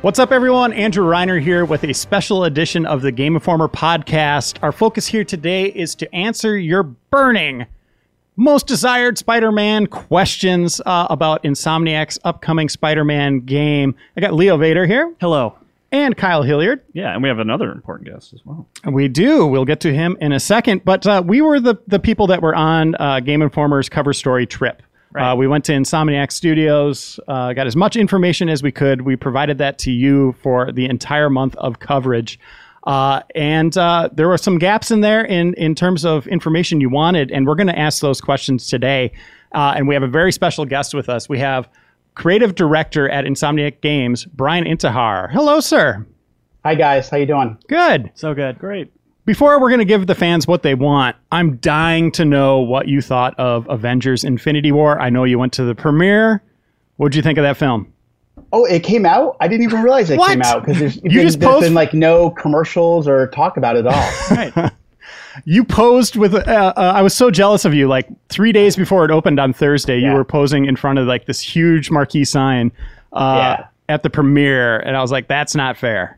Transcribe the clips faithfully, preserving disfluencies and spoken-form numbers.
What's up, everyone? Andrew Reiner here with a special edition of the Game Informer podcast. Our focus here today is to answer your burning, most desired Spider-Man questions uh, about Insomniac's upcoming Spider-Man game. I got Leo Vader here. Hello. And Kyle Hilliard. Yeah, and we have another important guest as well. We do. We'll get to him in a second. But uh, we were the, the people that were on uh, Game Informer's cover story trip. Right. Uh, we went to Insomniac Studios, uh, got as much information as we could. We provided that to you for the entire month of coverage. Uh, and uh, there were some gaps in there in, in terms of information you wanted. And we're going to ask those questions today. Uh, and we have a very special guest with us. We have creative director at Insomniac Games, Brian Intihar. Hello, sir. Hi, guys. How you doing? Good. So good. Great. Before we're going to give the fans what they want, I'm dying to know what you thought of Avengers Infinity War. I know you went to the premiere. What did you think of that film? Oh, it came out? I didn't even realize it what? came out because there's, you been, just there's posed... been like no commercials or talk about it at all. Right. You posed with, uh, uh, I was so jealous of you. Like three days before it opened on Thursday, yeah. you were posing in front of like this huge marquee sign uh, yeah. at the premiere. And I was like, that's not fair.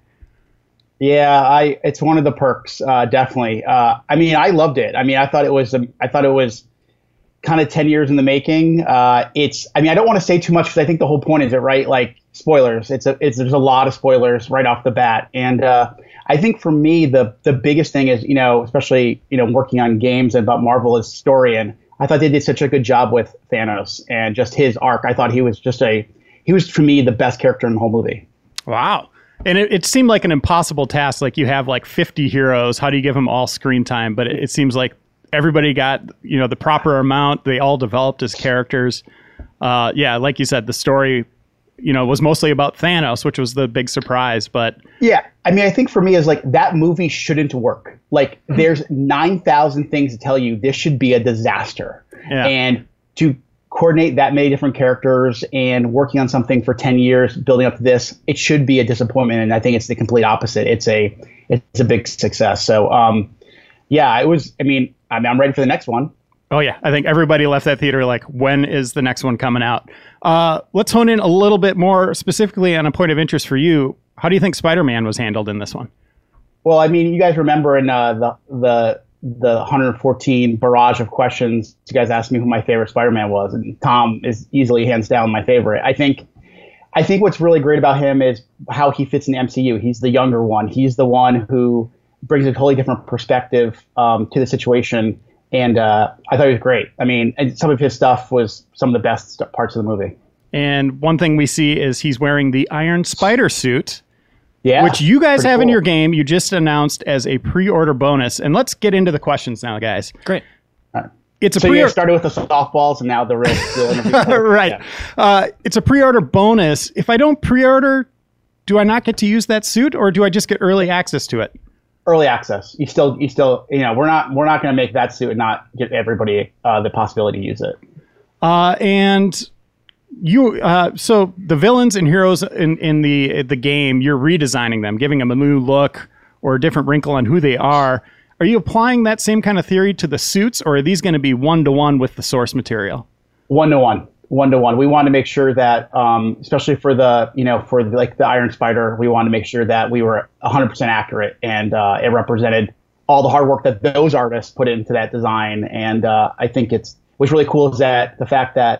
Yeah, I. It's one of the perks, uh, definitely. Uh, I mean, I loved it. I mean, I thought it was. Um, I thought it was kind of ten years in the making. Uh, it's. I mean, I don't want to say too much because I think the whole point is it, right? Like spoilers. It's a. It's there's a lot of spoilers right off the bat, and uh, I think for me the the biggest thing is you know especially you know working on games and about Marvel is story, and I thought they did such a good job with Thanos and just his arc. I thought he was just a. He was for me the best character in the whole movie. Wow. And it, it seemed like an impossible task. Like you have like fifty heroes. How do you give them all screen time? But it, it seems like everybody got, you know, the proper amount. They all developed as characters. Uh, yeah, like you said, the story, you know, was mostly about Thanos, which was the big surprise. But yeah, I mean, I think for me is like that movie shouldn't work. Like there's nine thousand things to tell you this should be a disaster. Yeah. And to coordinate that many different characters and working on something for ten years, building up to this, it should be a disappointment. And I think it's the complete opposite. It's a, it's a big success. So, um, yeah, it was, I mean, I mean, I'm ready for the next one. Oh yeah. I think everybody left that theater like, when is the next one coming out? Uh, let's hone in a little bit more specifically on a point of interest for you. How do you think Spider-Man was handled in this one? Well, I mean, you guys remember in uh, the, the, the one hundred fourteen barrage of questions, you guys asked me who my favorite Spider-Man was, and Tom is easily hands down my favorite. I think I think what's really great about him is how he fits in the M C U. He's the younger one. He's the one who brings a totally different perspective um, to the situation, and uh, I thought he was great. I mean, and some of his stuff was some of the best parts of the movie. And one thing we see is he's wearing the Iron Spider suit. Yeah, which you guys have cool. in your game. You just announced as a pre-order bonus. And let's get into the questions now, guys. Great. Right. It's a so pre-order. you started with the softballs and now the real. The right. Yeah. Uh, it's a pre-order bonus. If I don't pre-order, do I not get to use that suit, or do I just get early access to it? Early access. You still, you still, you know, we're not, we're not going to make that suit and not give everybody uh, the possibility to use it. Uh, and. You uh, so the villains and heroes in, in the the game, you're redesigning them, giving them a new look or a different wrinkle on who they are. Are you applying that same kind of theory to the suits, or are these going to be one to one with the source material? One to one, one to one. We want to make sure that, um, especially for the you know for the, like the Iron Spider, we want to make sure that we were one hundred percent accurate and uh, it represented all the hard work that those artists put into that design. And uh, I think it's what's really cool is that the fact that.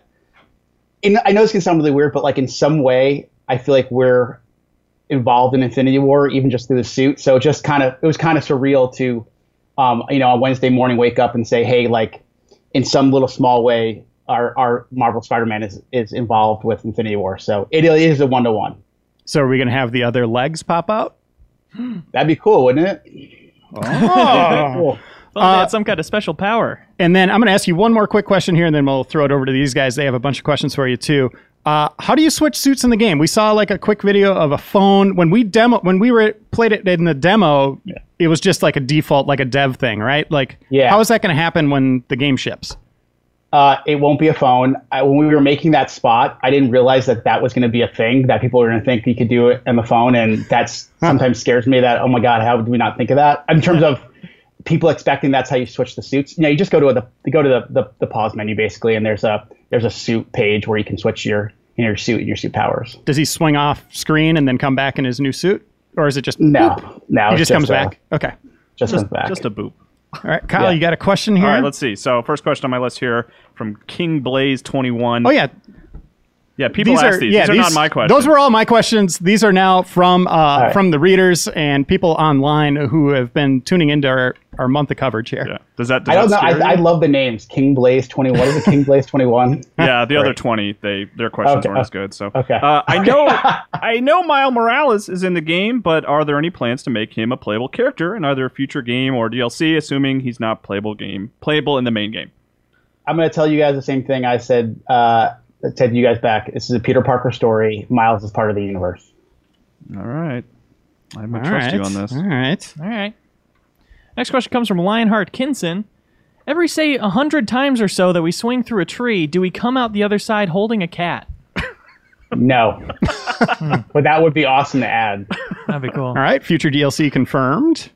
In, I know this can sound really weird, but like in some way, I feel like we're involved in Infinity War, even just through the suit. So just kind of, it was kind of surreal to, um, you know, on Wednesday morning, wake up and say, hey, like in some little small way, our, our Marvel Spider-Man is, is involved with Infinity War. So it is a one-to-one. So are we going to have the other legs pop out? That'd be cool, wouldn't it? Oh, cool. Well, they had some kind of special power. And then I'm going to ask you one more quick question here, and then we'll throw it over to these guys. They have a bunch of questions for you, too. Uh, how do you switch suits in the game? We saw like a quick video of a phone. When we demo, when we were played it in the demo, yeah. it was just like a default, like a dev thing, right? Like, yeah. how is that going to happen when the game ships? Uh, it won't be a phone. I, when we were making that spot, I didn't realize that that was going to be a thing, that people were going to think you could do it on the phone. And that's huh. sometimes scares me that, oh, my God, how did we not think of that? In terms of people expecting that's how you switch the suits. You know, you just go to the you go to the, the, the pause menu basically, and there's a there's a suit page where you can switch your in your suit and your suit powers. Does he swing off screen and then come back in his new suit? Or is it just no? Boop? No, he just, just comes a, back. Okay, just, just comes back. Just a boop. All right, Kyle, Yeah. you got a question here? All right, let's see. So first question on my list here from King Blaze twenty-one. Oh yeah, yeah. People these ask are these. yeah, these are not my questions. Those were all my questions. These are now from uh, right. from the readers and people online who have been tuning into our, our month of coverage here. Yeah. Does that? Does I don't know. that scare I, I you? love the names. King Blaze twenty-one. What is it? King Blaze twenty-one. Yeah, the other Right. twenty, they their questions Okay, weren't as okay, good. So okay. uh, I know I know Miles Morales is in the game, but are there any plans to make him a playable character in either a future game or D L C, assuming he's not playable game playable in the main game? I'm going to tell you guys the same thing I said. Uh, I said to you guys back. This is a Peter Parker story. Miles is part of the universe. All right, I'm gonna All trust right. you on this. All right. All right. Next question comes from Lionheart Kinson. Every, say, a hundred times or so that we swing through a tree, do we come out the other side holding a cat? No, but that would be awesome to add. That'd be cool. All right, future D L C confirmed.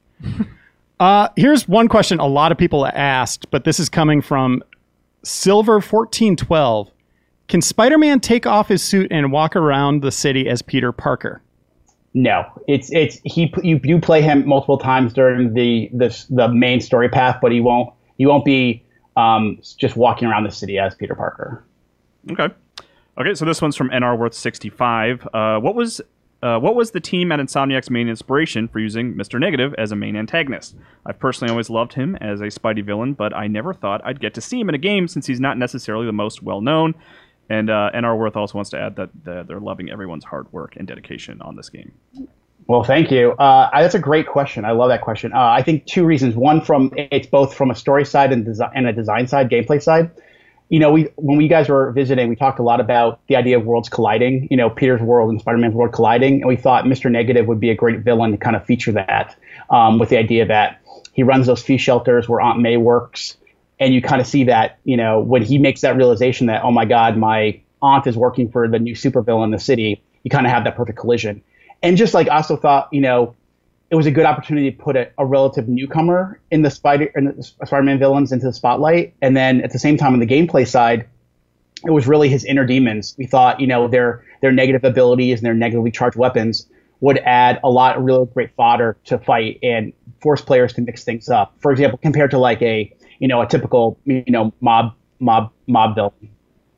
uh, here's one question a lot of people asked, but this is coming from Silver fourteen twelve. Can Spider-Man take off his suit and walk around the city as Peter Parker? No, it's it's he. You you play him multiple times during the this the main story path, but he won't he won't be um, just walking around the city as Peter Parker. Okay. Okay, so this one's from N R Worth sixty-five. Uh, what was uh, what was the team at Insomniac's main inspiration for using Mister Negative as a main antagonist? I've personally always loved him as a Spidey villain, but I never thought I'd get to see him in a game since he's not necessarily the most well-known. And uh, N R Worth also wants to add that the, they're loving everyone's hard work and dedication on this game. Well, thank you. Uh, that's a great question. I love that question. Uh, I think two reasons. One, from it's both from a story side and, desi- and a design side, gameplay side. You know, we when we guys were visiting, we talked a lot about the idea of worlds colliding. You know, Peter's world and Spider-Man's world colliding, and we thought Mister Negative would be a great villain to kind of feature that, um, with the idea that he runs those few shelters where Aunt May works, and you kind of see that, you know, when he makes that realization that, oh my God, my aunt is working for the new supervillain in the city, you kind of have that perfect collision. And just like I also thought, you know, it was a good opportunity to put a, a relative newcomer in the Spider in the Spider-Man villains into the spotlight. And then at the same time, on the gameplay side, it was really his inner demons. We thought, you know, their their negative abilities and their negatively charged weapons would add a lot of really great fodder to fight and force players to mix things up. For example, compared to like a, you know, a typical, you know, mob mob mob villain.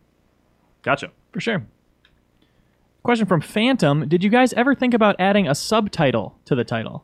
Gotcha. For sure. Question from Phantom. Did you guys ever think about adding a subtitle to the title?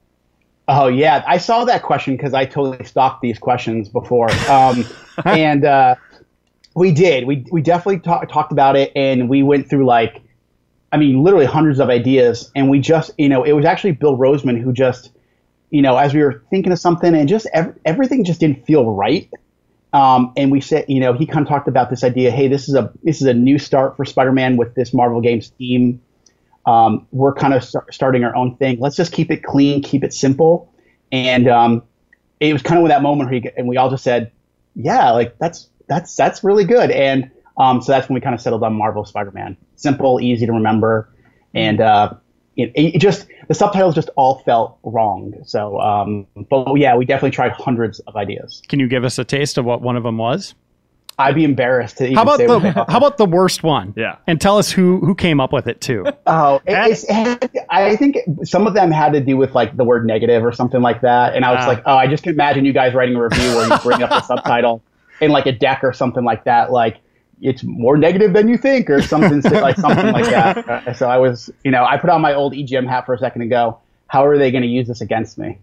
Oh, yeah. I saw that question because I totally stalked these questions before. Um, and uh, we did. We we definitely talk, talked about it, and we went through, like, I mean, literally hundreds of ideas. And we just, you know, it was actually Bill Roseman who just, you know, as we were thinking of something, and just ev- everything just didn't feel right. Um, and we said, you know, he kind of talked about this idea. Hey, this is a this is a new start for Spider-Man with this Marvel Games team. Um, we're kind of start, starting our own thing. Let's just keep it clean, keep it simple. And um, it was kind of with that moment where he, and we all just said, yeah, like that's that's that's really good. And um, so that's when we kind of settled on Marvel Spider-Man. Simple, easy to remember, and uh, it, it just the subtitles just all felt wrong. So, um, but yeah, we definitely tried hundreds of ideas. Can you give us a taste of what one of them was? I'd be embarrassed to even How about say the what they are. how about the worst one? Yeah. And tell us who who came up with it too. Oh, it, it's, it, I think some of them had to do with like the word negative or something like that. And I was Ah. like, oh, I just can imagine you guys writing a review where you bring up the subtitle in like a deck or something like that. Like it's more negative than you think or something like something like that. Uh, so I was, you know, I put on my old E G M hat for a second and go, how are they going to use this against me?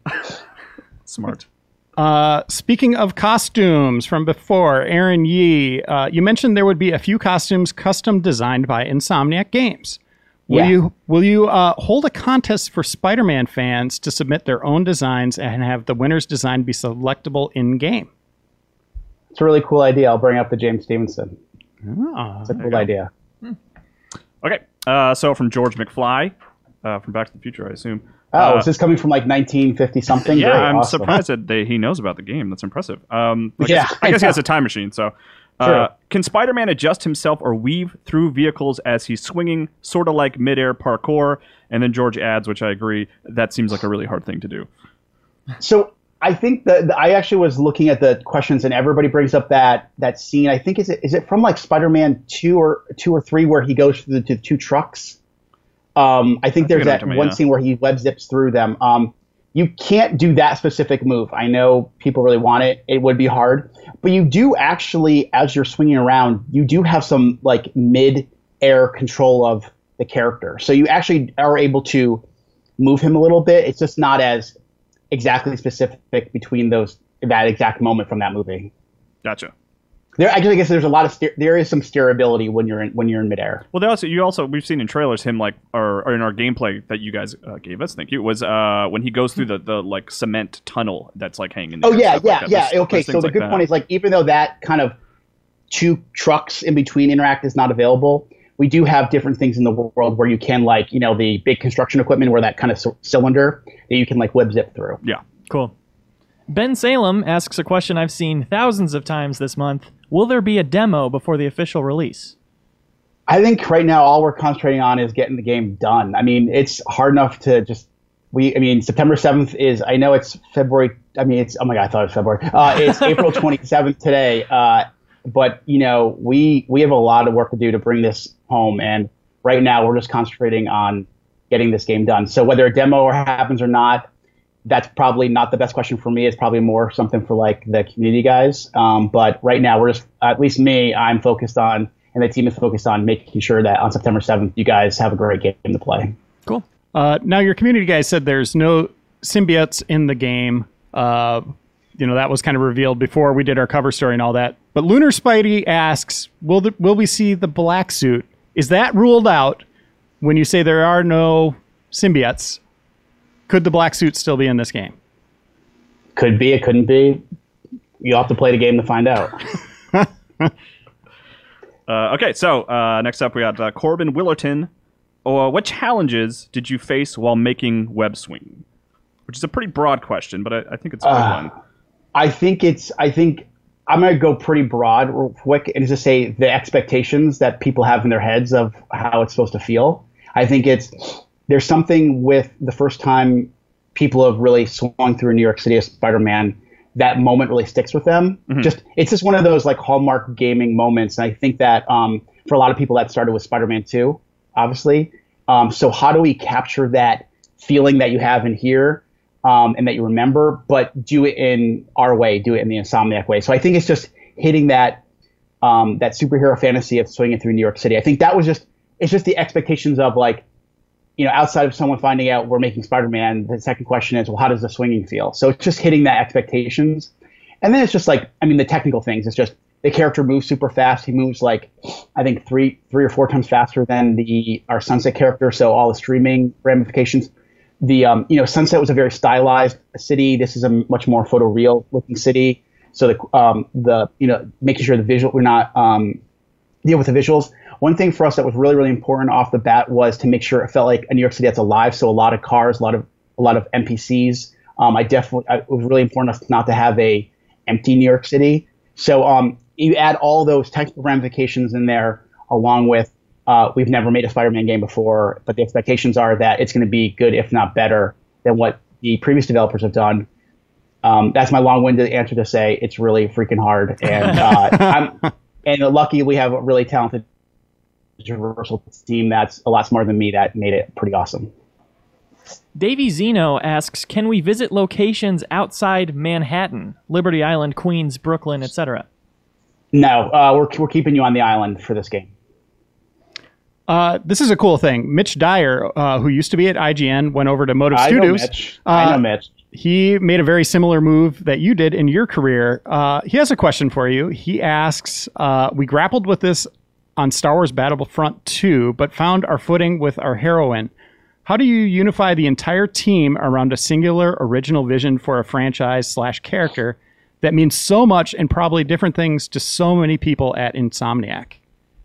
Smart. Uh, speaking of costumes from before, Aaron Yee, uh, you mentioned there would be a few costumes custom designed by Insomniac Games. Will Yeah. you will you uh, hold a contest for Spider-Man fans to submit their own designs and have the winner's design be selectable in game? It's a really cool idea. I'll bring up the James Stevenson. Oh, It's a cool idea. Okay. Uh, so from George McFly, uh, from Back to the Future, I assume. Oh, Uh, is this coming from like nineteen fifty something? Yeah, Great, I'm awesome. surprised that they, he knows about the game. That's impressive. Um, I Yeah, guess, I I guess he know. has a time machine. So, True. uh, can Spider-Man adjust himself or weave through vehicles as he's swinging, sort of like midair parkour? And then George adds, which I agree, that seems like a really hard thing to do. So I think that the, I actually was looking at the questions, and everybody brings up that that scene. I think is it is it from like Spider-Man two or two or three where he goes through the, to the two trucks. Um, I think I there's that me, one yeah. scene where he web zips through them. Um, you can't do that specific move. I know people really want it. It would be hard, but you do actually, as you're swinging around, you do have some like mid-air control of the character. So you actually are able to move him a little bit. It's just not as exactly specific between those that exact moment from that movie. Gotcha. There, I guess there's a lot of steer, there is some steerability when you're in when you're in midair. Well, they also you also we've seen in trailers him like or, or in our gameplay that you guys uh, gave us. Thank you. Was uh when he goes through the, the like cement tunnel that's like hanging. There oh yeah, yeah, like yeah. There's, okay, there's so the like good that. point is like even though that kind of two trucks in between interact is not available, we do have different things in the world where you can like you know the big construction equipment where that kind of c- cylinder that you can like web zip through. Yeah, cool. Ben Salem asks a question I've seen thousands of times this month. Will there be a demo before the official release? I think right now all we're concentrating on is getting the game done. I mean, it's hard enough to just we. I mean, September seventh is. I know it's February. I mean, it's. Oh my god, I thought it was February. Uh, it's April twenty-seventh today. Uh, but you know, we we have a lot of work to do to bring this home, and right now we're just concentrating on getting this game done. So whether a demo happens or not, that's probably not the best question for me. It's probably more something for like the community guys. Um, but right now we're just, at least me, I'm focused on, and the team is focused on making sure that on September seventh, you guys have a great game to play. Cool. Uh, now your community guys said there's no symbiotes in the game. Uh, you know, that was kind of revealed before we did our cover story and all that. But Lunar Spidey asks, will the, will we see the black suit? Is that ruled out when you say there are no symbiotes? Could the black suit still be in this game? Could be. It couldn't be. You'll have to play the game to find out. uh, okay, so uh, next up we got uh, Corbin Willerton. Uh, what challenges did you face while making web swinging? Which is a pretty broad question, but I, I think it's a good uh, one. I think it's. I think I'm going to go pretty broad real quick and just say the expectations that people have in their heads of how it's supposed to feel. I think it's. There's something with the first time people have really swung through New York City as Spider-Man, that moment really sticks with them. Mm-hmm. Just it's just one of those like hallmark gaming moments. And I think that um, for a lot of people that started with Spider-Man two, obviously. Um, so how do we capture that feeling that you have in here um, and that you remember, but do it in our way, do it in the Insomniac way. So I think it's just hitting that um, that superhero fantasy of swinging through New York City. I think that was just it's just the expectations of like, you know, outside of someone finding out we're making Spider-Man, the second question is, well, how does the swinging feel? So it's just hitting that expectations. And then it's just like, I mean, the technical things. It's just the character moves super fast. He moves like, I think three three or four times faster than the our Sunset character. So all the streaming ramifications. The, um, you know, Sunset was a very stylized city. This is a much more photoreal looking city. So the, um, the you know, making sure the visual, we're not um, deal with the visuals. One thing for us that was really, really important off the bat was to make sure it felt like a New York City that's alive. So a lot of cars, a lot of a lot of N P Cs. Um, I definitely I, it was really important us not to have a empty New York City. So um, you add all those technical ramifications in there, along with uh, we've never made a Spider-Man game before, but the expectations are that it's going to be good, if not better, than what the previous developers have done. Um, that's my long-winded answer to say it's really freaking hard, and uh, I'm and lucky we have a really talented Universal team that's a lot smarter than me that made it pretty awesome. Davey Zeno asks, can we visit locations outside Manhattan, Liberty Island, Queens, Brooklyn, et cetera? No, uh, we're we're keeping you on the island for this game. Uh, this is a cool thing. Mitch Dyer, uh, who used to be at I G N, went over to Motive I Studios. Know Mitch. Uh, I know Mitch. He made a very similar move that you did in your career. Uh, he has a question for you. He asks, uh, we grappled with this on Star Wars Battlefront two, but found our footing with our heroine. How do you unify the entire team around a singular original vision for a franchise slash character that means so much and probably different things to so many people at Insomniac?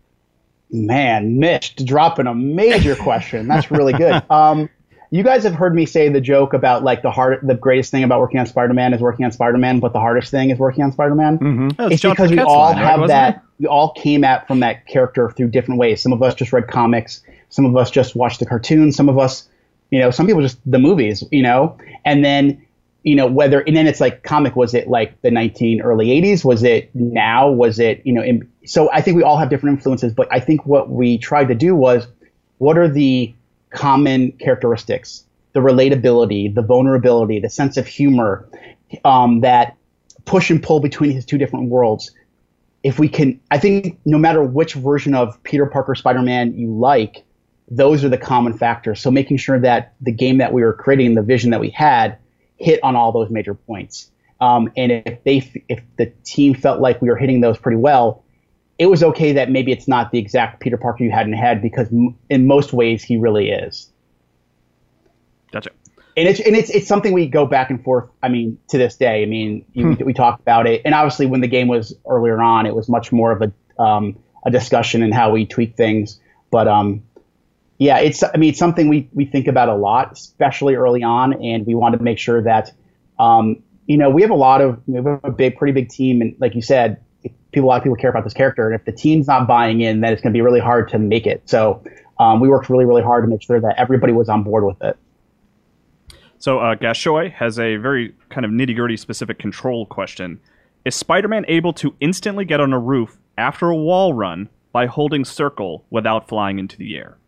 Man, Mitch, dropping a major question. That's really good. Um, you guys have heard me say the joke about like the hard, the greatest thing about working on Spider-Man is working on Spider-Man, but the hardest thing is working on Spider-Man. Mm-hmm. Oh, it's John because we Turcotte's all line, right, have wasn't that. it? We all came at from that character through different ways. Some of us just read comics. Some of us just watched the cartoons. Some of us, you know, some people just the movies, you know, and then you know, whether, and then it's like comic, was it like the nineteen early eighties? Was it now? Was it, you know, in, so I think we all have different influences, but I think what we tried to do was, what are the common characteristics, the relatability, the vulnerability, the sense of humor, um, that push and pull between his two different worlds. If we can, I think no matter which version of Peter Parker Spider-Man you like, those are the common factors. So making sure that the game that we were creating, the vision that we had, hit on all those major points. Um, and if they, if the team felt like we were hitting those pretty well, it was okay that maybe it's not the exact Peter Parker you had in head, because m- in most ways he really is. Gotcha. And it's and it's it's something we go back and forth. I mean, to this day. I mean, you, hmm. we, we talked about it, and obviously when the game was earlier on, it was much more of a um, a discussion and how we tweak things. But um, yeah, it's I mean, it's something we we think about a lot, especially early on, and we want to make sure that um, you know, we have a lot of we have a big, pretty big team, and like you said, people a lot of people care about this character, and if the team's not buying in, then it's going to be really hard to make it. So um, we worked really, really hard to make sure that everybody was on board with it. So uh, Gashoy has a very kind of nitty-gritty specific control question. Is Spider-Man able to instantly get on a roof after a wall run by holding circle without flying into the air?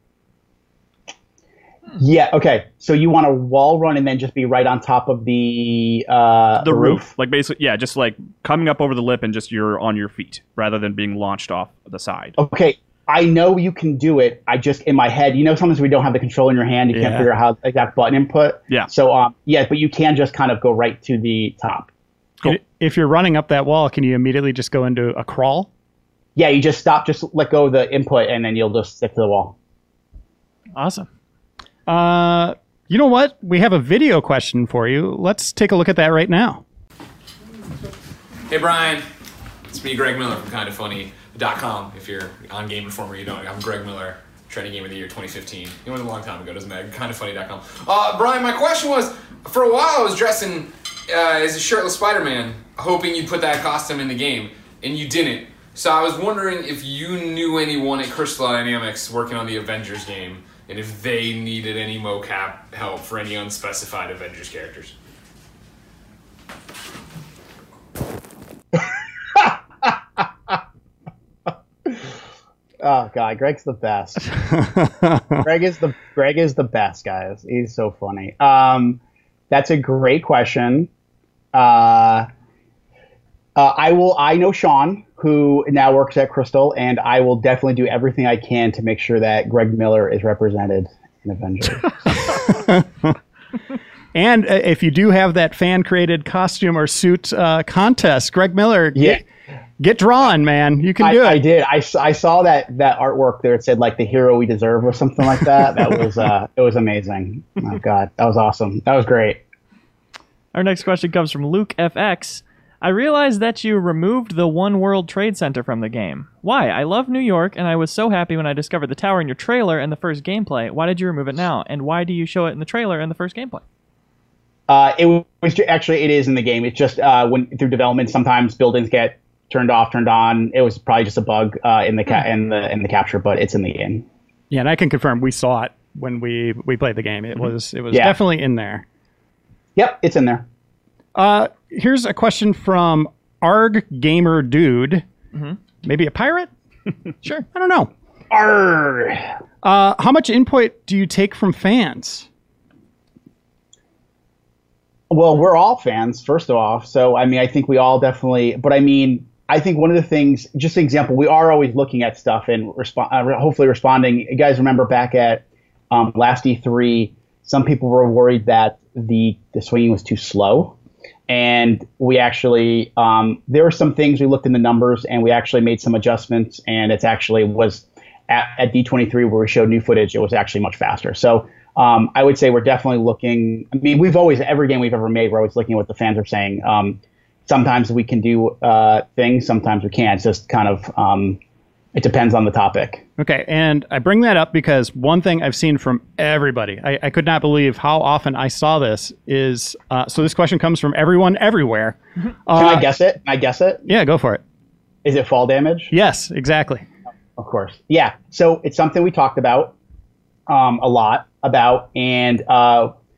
Yeah, okay. So you want a wall run and then just be right on top of the uh, the roof. roof? Like basically, yeah, just like coming up over the lip and just you're on your feet rather than being launched off the side. Okay. I know you can do it. I just, in my head, you know, sometimes we don't have the control in your hand. You Yeah. can't figure out how exact button input. Yeah. So, um, yeah, but you can just kind of go right to the top. Cool. If you're running up that wall, can you immediately just go into a crawl? Yeah, you just stop, just let go of the input, and then you'll just stick to the wall. Awesome. Uh, you know what? We have a video question for you. Let's take a look at that right now. Hey Brian, it's me, Greg Miller from Kinda Funny dot com. If you're on Game Informer, you don't. I'm Greg Miller, trending game of the year twenty fifteen. It was a long time ago, doesn't matter. Kinda Funny dot com. Uh, Brian, my question was, for a while I was dressing uh, as a shirtless Spider-Man, hoping you'd put that costume in the game, and you didn't. So I was wondering if you knew anyone at Crystal Dynamics working on the Avengers game, and if they needed any mocap help for any unspecified Avengers characters. Oh God, Greg's the best. Greg is the Greg is the best, guys. He's so funny. Um, that's a great question. Uh, uh, I will. I know Sean, who now works at Crystal, and I will definitely do everything I can to make sure that Greg Miller is represented in Avengers. And uh, if you do have that fan-created costume or suit uh, contest, Greg Miller, Yeah. get, get drawn, man. You can I, do it. I did. I, s- I saw that that artwork there. It said like the hero we deserve or something like that. That was uh, it was amazing. Oh God, that was awesome. That was great. Our next question comes from Luke F X. I realized that you removed the One World Trade Center from the game. Why? I love New York, and I was so happy when I discovered the tower in your trailer and the first gameplay. Why did you remove it now? And why do you show it in the trailer and the first gameplay? Uh, it was ju- actually it is in the game. It's just uh, when through development, sometimes buildings get turned off, turned on. It was probably just a bug uh, in the ca- in the in the capture, but it's in the game. Yeah, and I can confirm we saw it when we, we played the game. It was it was Yeah. definitely in there. Yep, it's in there. Uh, here's a question from Arg Gamer Dude. Maybe a pirate? Sure. I don't know. Arr! Uh, how much input do you take from fans? Well, we're all fans, first off. So, I mean, I think we all definitely, but I mean, I think one of the things, just an example, we are always looking at stuff and respo- uh, hopefully responding. You guys remember back at um, last E three, some people were worried that the, the swinging was too slow. And we actually, um, there were some things we looked in the numbers and we actually made some adjustments. And it's actually was at, at D twenty-three where we showed new footage, it was actually much faster. So, Um, I would say we're definitely looking. I mean, we've always, every game we've ever made, we're always looking at what the fans are saying. Um, sometimes we can do uh, things, sometimes we can't. It's just kind of, um, it depends on the topic. Okay, and I bring that up because one thing I've seen from everybody, I, I could not believe how often I saw this, is, uh, so this question comes from everyone everywhere. Can Uh, I guess it? Can I guess it? Yeah, go for it. Is it fall damage? Yes, exactly. Of course. Yeah. So it's something we talked about um, a lot about. And uh,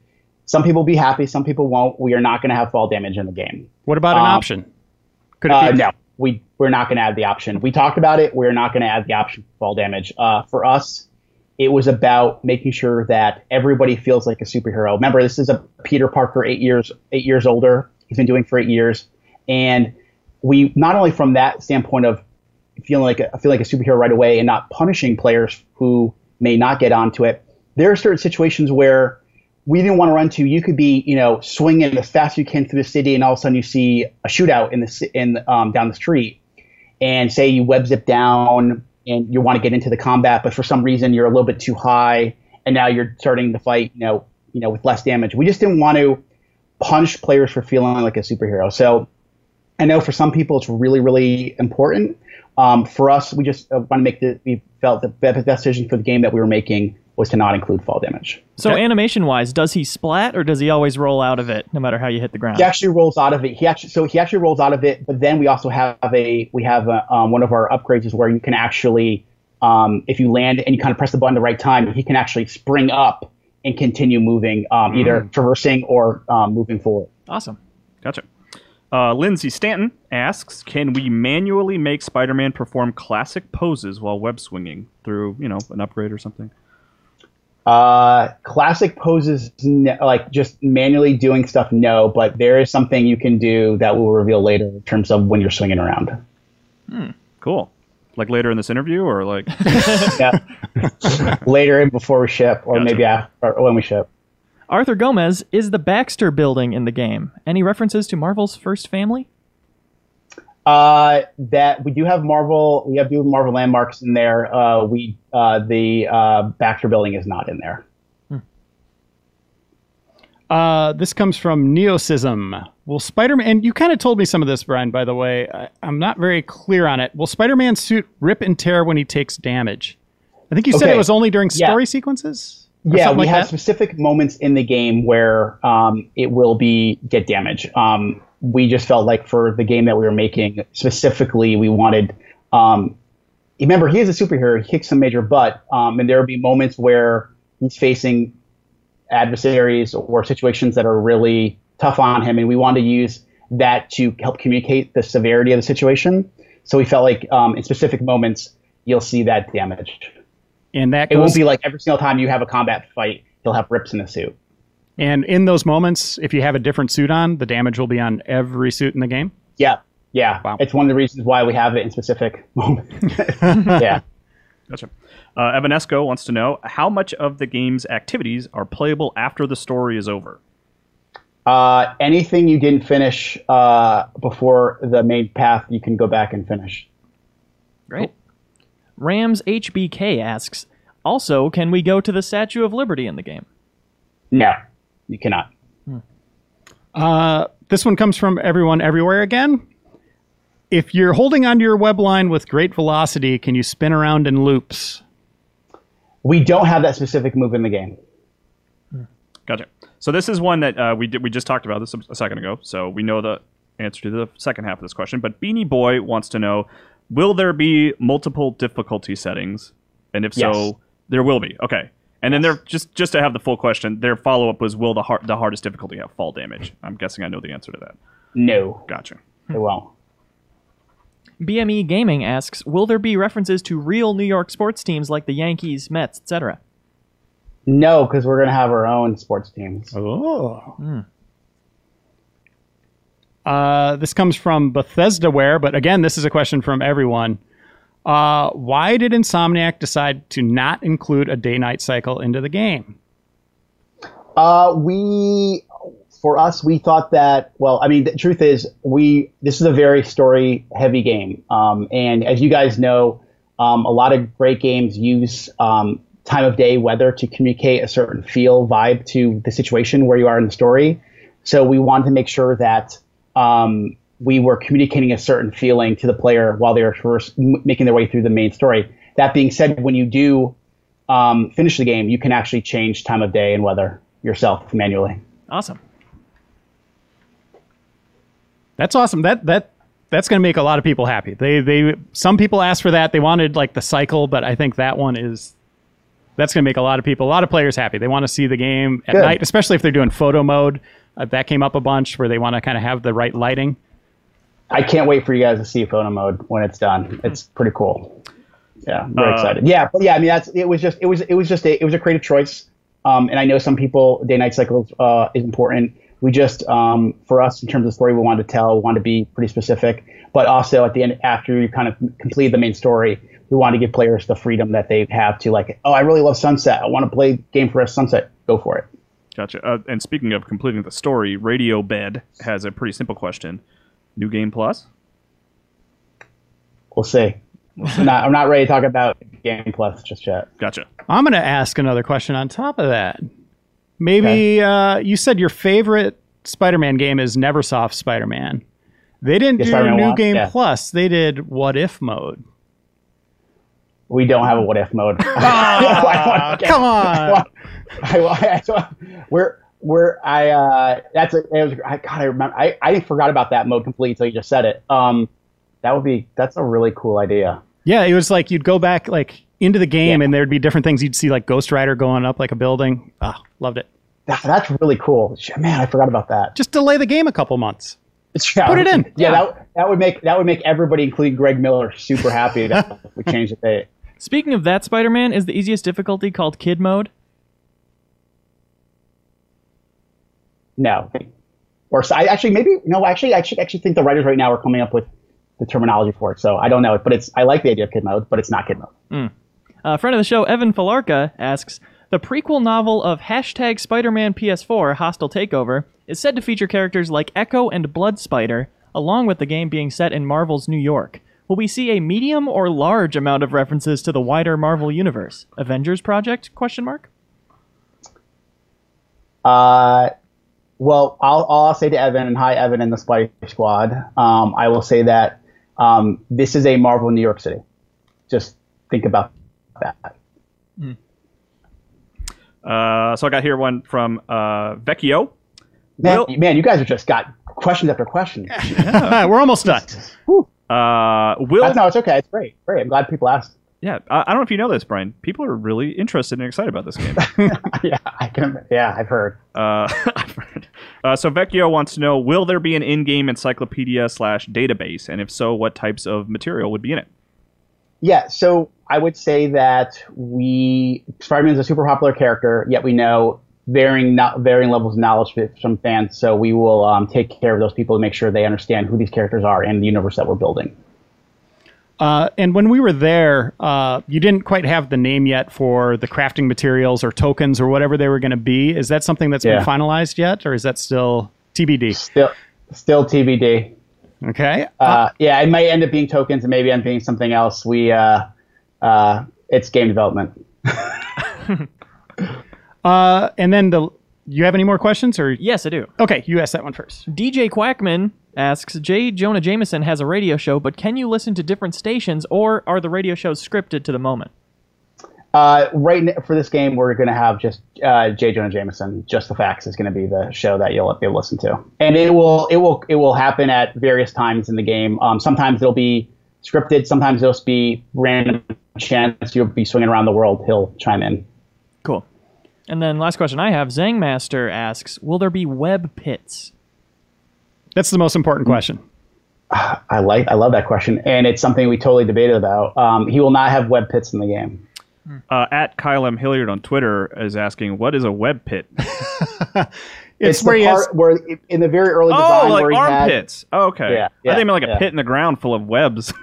Some people will be happy, some people won't. We are not going to have fall damage in the game. What about an Um, option? Could it Uh, be? no, we we're not going to add the option. We talked about it. We're not going to add the option for fall damage. Uh, for us, it was about making sure that everybody feels like a superhero. Remember, this is a Peter Parker, eight years eight years older. He's been doing it for eight years, and we not only from that standpoint of feeling like a, feel like a superhero right away and not punishing players who may not get onto it. There are certain situations where we didn't want to run to. You could be, you know, swinging as fast as you can through the city, and all of a sudden you see a shootout in the ci- in um, down the street, and say you web zip down and you want to get into the combat, but for some reason you're a little bit too high, and now you're starting to fight, you know, you know, with less damage. We just didn't want to punish players for feeling like a superhero. So I know for some people it's really, really important. Um, for us, we just uh, want to make the, we felt the best decision for the game that we were making was to not include fall damage. So Okay. animation-wise, does he splat or does he always roll out of it, no matter how you hit the ground? He actually rolls out of it. He actually, so he actually rolls out of it, but then we also have a, we have a, um, one of our upgrades is where you can actually, um, if you land and you kind of press the button at the right time, he can actually spring up and continue moving, um, either traversing or um, moving forward. Awesome. Gotcha. Uh, Lindsay Stanton asks, can we manually make Spider-Man perform classic poses while web swinging through, you know, an upgrade or something? Uh, classic poses, n- like just manually doing stuff, no, but there is something you can do that we'll reveal later in terms of when you're swinging around. Cool. Like later in this interview or like... Yeah. Later in before we ship, or Gotcha. maybe after, or when we ship. Arthur Gomez is the Baxter Building in the game. Any references to Marvel's first family? Uh, that we do have Marvel, we have do Marvel landmarks in there. Uh, we uh, the uh, Baxter Building is not in there. Uh, this comes from Neosism. Will Spider-Man, and you kind of told me some of this, Brian, by the way. I, I'm not very clear on it. Will Spider-Man's suit rip and tear when he takes damage? I think you said Okay. it was only during Yeah. story sequences? Or Yeah, something we like have that? specific moments in the game where um, it will be get damage. Um, we just felt like for the game that we were making specifically, we wanted. Um, remember, he is a superhero. He kicks some major butt, um, and there will be moments where he's facing adversaries or situations that are really tough on him, and we wanted to use that to help communicate the severity of the situation. So we felt like um, in specific moments, you'll see that damage. And that It goes, won't be like every single time you have a combat fight, he'll have rips in the suit. and in those moments, if you have a different suit on, the damage will be on every suit in the game? Yeah, yeah. Wow. It's one of the reasons why we have it in specific moments. Yeah. Gotcha. Uh, Evanesco wants to know, how much of the game's activities are playable after the story is over? Uh, anything you didn't finish uh, before the main path, you can go back and finish. Great. Rams H B K asks, also, can we go to the Statue of Liberty in the game? No, you cannot. Uh, this one comes from everyone everywhere again. If you're holding onto your web line with great velocity, can you spin around in loops? We don't have that specific move in the game. Gotcha. So this is one that uh, we did, we just talked about this a second ago, so we know the answer to the second half of this question. But Beanie Boy wants to know, will there be multiple difficulty settings? And if Yes. so, there will be. Okay. And then there just just to have the full question, their follow up was, will the hard, the hardest difficulty have fall damage? I'm guessing I know the answer to that. No, Gotcha. it won't. B M E Gaming asks, will there be references to real New York sports teams like the Yankees, Mets, et cetera? No, because we're going to have our own sports teams. Oh. Uh, this comes from Bethesdaware, but again, this is a question from everyone. Uh, why did Insomniac decide to not include a day-night cycle into the game? Uh, we, for us, we thought that, well, I mean, the truth is, we, this is a very story heavy game. Um, and as you guys know, um, a lot of great games use, um, time of day, weather to communicate a certain feel, vibe to the situation where you are in the story. So we wanted to make sure that, um, we were communicating a certain feeling to the player while they were first m- making their way through the main story. That being said, when you do, um, finish the game, you can actually change time of day and weather yourself manually. Awesome. That's awesome. That that that's going to make a lot of people happy. They they some people asked for that. They wanted like the cycle, but I think that one is That's going to make a lot of people, a lot of players happy. They want to see the game at Good. night, especially if they're doing photo mode. Uh, that came up a bunch where they want to kind of have the right lighting. I can't wait for you guys to see photo mode when it's done. It's pretty cool. Yeah, I'm very Uh, excited. Yeah, but yeah, I mean that's it was just it was it was just a it was a creative choice. Um, and I know some people day night cycles uh, is important. We just um, for us in terms of the story we wanted to tell, we wanted to be pretty specific. But also at the end, after you kind of complete the main story, we want to give players the freedom that they have to like, oh, I really love Sunset. I want to play Game for Us Sunset. Go for it. Gotcha. Uh, and speaking of completing the story, Radio Bed has a pretty simple question. New Game Plus? We'll see. I'm not, I'm not ready to talk about Game Plus just yet. Gotcha. I'm going to ask another question on top of that. Maybe uh, you said your favorite Spider-Man game is Neversoft Spider-Man. They didn't Yeah, do Spider-Man New one, Game yeah. Plus. They did What If mode. We don't have a what if mode. Ah, come on. I, I, I, we're we're I uh that's a it was I God I remember I, I forgot about that mode completely until you just said it. Um, that would be that's a really cool idea. Yeah, it was like you'd go back like into the game Yeah. and there'd be different things. You'd see like Ghost Rider going up like a building. Ah, loved it. That, that's really cool. Shit, man, I forgot about that. Just delay the game a couple months. Yeah, Put it in. Yeah, Yeah. that that would make that would make everybody, including Greg Miller, super happy that we changed the date. Speaking of that Spider-Man, is the easiest difficulty called Kid Mode? No, or so I actually maybe no actually I actually actually think the writers right now are coming up with the terminology for it. So I don't know it, but it's I like the idea of kid mode, but it's not kid mode. A friend of the show, Evan Falarka, asks, the prequel novel of hashtag Spider-Man P S four, Hostile Takeover, is said to feature characters like Echo and Blood Spider, along with the game being set in Marvel's New York. Will we see a medium or large amount of references to the wider Marvel universe? Avengers Project? Question mark. Uh, well, I'll, all I'll say to Evan, and hi, Evan and the Spy Squad, um, I will say that um, this is a Marvel New York City. Just think about that. Uh, so I got here one from uh, Vecchio. Man, Will- man, you guys have just got questions after questions. We're almost done. Uh, will That's, no, it's okay. It's great. Great. I'm glad people asked. yeah, I, I don't know if you know this, Brian. People are really interested and excited about this game. yeah, I can. Yeah, I've heard. Uh, I've heard. Uh, so Vecchio wants to know: will there be an in-game encyclopedia slash database, and if so, what types of material would be in it? Yeah, so I would say that we Spider-Man is a super popular character, yet we know varying no, varying levels of knowledge from fans. So we will um, take care of those people to make sure they understand who these characters are and the universe that we're building. Uh, and when we were there, uh, you didn't quite have the name yet for the crafting materials or tokens or whatever they were going to be. Is that something that's Yeah. been finalized yet, or is that still T B D? Still, still T B D. Okay. Uh, yeah, it might end up being tokens and maybe end up being something else. We, uh, uh, it's game development. Uh, and then the you have any more questions or Yes, I do. okay, you ask that one first. D J Quackman asks, J. Jonah Jameson has a radio show, but can you listen to different stations, or are the radio shows scripted to the moment? Uh, right n- for this game, we're going to have just uh, J. Jonah Jameson. Just the Facts is going to be the show that you'll be able to listen to, and it will it will it will happen at various times in the game. Um, sometimes it'll be scripted, sometimes it'll just be random chance. You'll be swinging around the world. He'll chime in. Cool. And then last question I have, Zangmaster asks, will there be web pits? That's the most important question. I like I love that question, and it's something we totally debated about. Um, he will not have web pits in the game. Uh, at Kyle M. Hilliard on Twitter is asking, what is a web pit? It's, It's where the he has, part where in the very early Oh, design like where he had, armpits. Oh, okay. Yeah, I yeah, think I meant like a yeah. pit in the ground full of webs.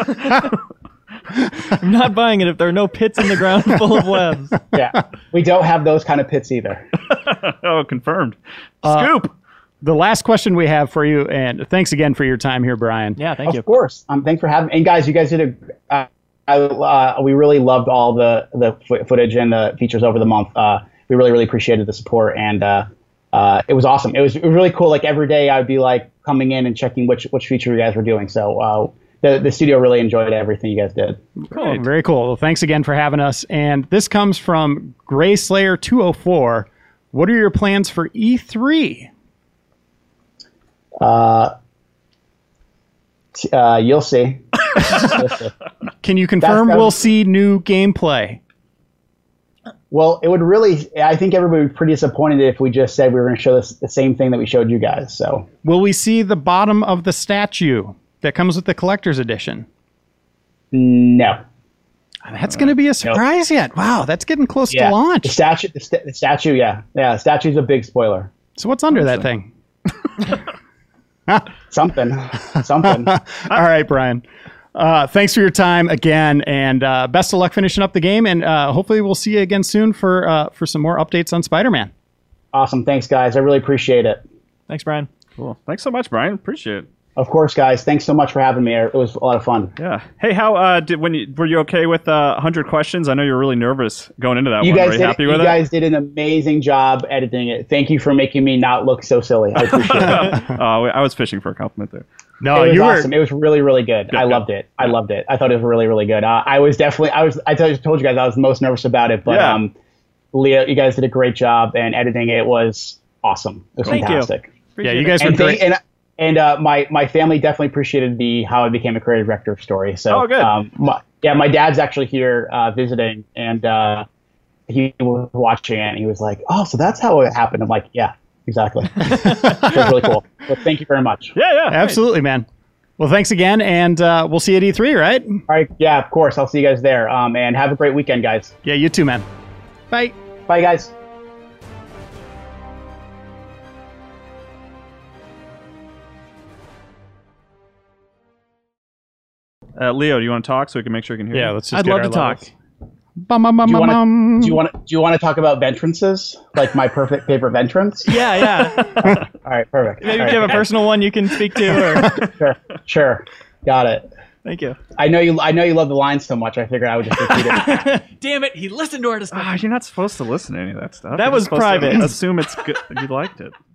I'm not buying it if there are no pits in the ground full of webs. yeah, we don't have those kind of pits either. Oh, confirmed. Uh, Scoop. the last question we have for you, and thanks again for your time here, Brian. Yeah, thank you. Of course. Um, thanks for having me. And guys, you guys did a. Uh, I, uh, we really loved all the the fo- footage and the features over the month. Uh, we really really appreciated the support, and uh, uh, it was awesome. It was, it was really cool. Like every day, I'd be like coming in and checking which which feature you guys were doing. So uh, the the studio really enjoyed everything you guys did. Cool. Very cool. Well, thanks again for having us. And this comes from Gray Slayer two oh four. What are your plans for E three? Uh, t- uh, you'll see. You'll see. Can you confirm That's- we'll see new gameplay? Well, it would really. I think everybody would be pretty disappointed if we just said we were going to show this the same thing that we showed you guys. So, will we see the bottom of the statue that comes with the collector's edition? No. That's going to be a surprise nope. yet. Wow, that's getting close yeah. to launch. The statue, the, st- the statue, yeah, yeah. The statue's a big spoiler. So what's under that thing? Something, something. All right, Brian. Uh, thanks for your time again, and uh, best of luck finishing up the game. And uh, hopefully, we'll see you again soon for uh, for some more updates on Spider-Man. Awesome, thanks, guys. I really appreciate it. Thanks, Brian. Cool. Thanks so much, Brian. Appreciate it. Of course, guys. Thanks so much for having me. It was a lot of fun. Yeah. Hey, how uh, did when you were you okay with uh, one hundred questions? I know you were really nervous going into that you one. Guys were you did, happy you with it? it? You guys did an amazing job editing it. Thank you for making me not look so silly. I appreciate it. uh, I was fishing for a compliment there. No, it was you awesome. were. It was really, really good. good I good. loved it. I yeah. loved it. I thought it was really, really good. Uh, I was definitely. I was. I told you guys I was most nervous about it, but yeah. um, Leo, you guys did a great job, and editing it was awesome. It was Thank fantastic. You. Yeah, you guys were and great. They, and, And uh, my my family definitely appreciated the how I became a creative director of Story. So, oh, good. Um, my, yeah, my dad's actually here uh, visiting, and uh, he was watching it, and he was like, "Oh, so that's how it happened." I'm like, "Yeah, exactly." It was really cool. Well, thank you very much. Yeah, yeah, absolutely, man. Well, thanks again, and uh, we'll see you at E three, right? All right. Yeah, of course. I'll see you guys there. Um, and have a great weekend, guys. Yeah, you too, man. Bye. Bye, guys. Uh, Leo, do you want to talk so we can make sure we can hear yeah, you? let's just I'd get love our to levels. talk. Bum, bum, bum, do you want bum. to do you want to do you want to talk about Ventrance? Like my perfect favorite Ventrance? Yeah, yeah. All right, perfect. Maybe All if you right. have a personal one you can speak to. Or... sure, sure. Got it. Thank you. I know you. I know you love the lines so much. I figured I would just repeat it. Damn it! He listened to our discussion. Ah, you're not supposed to listen to any of that stuff. That You're was supposed to private. assume it's good. You liked it.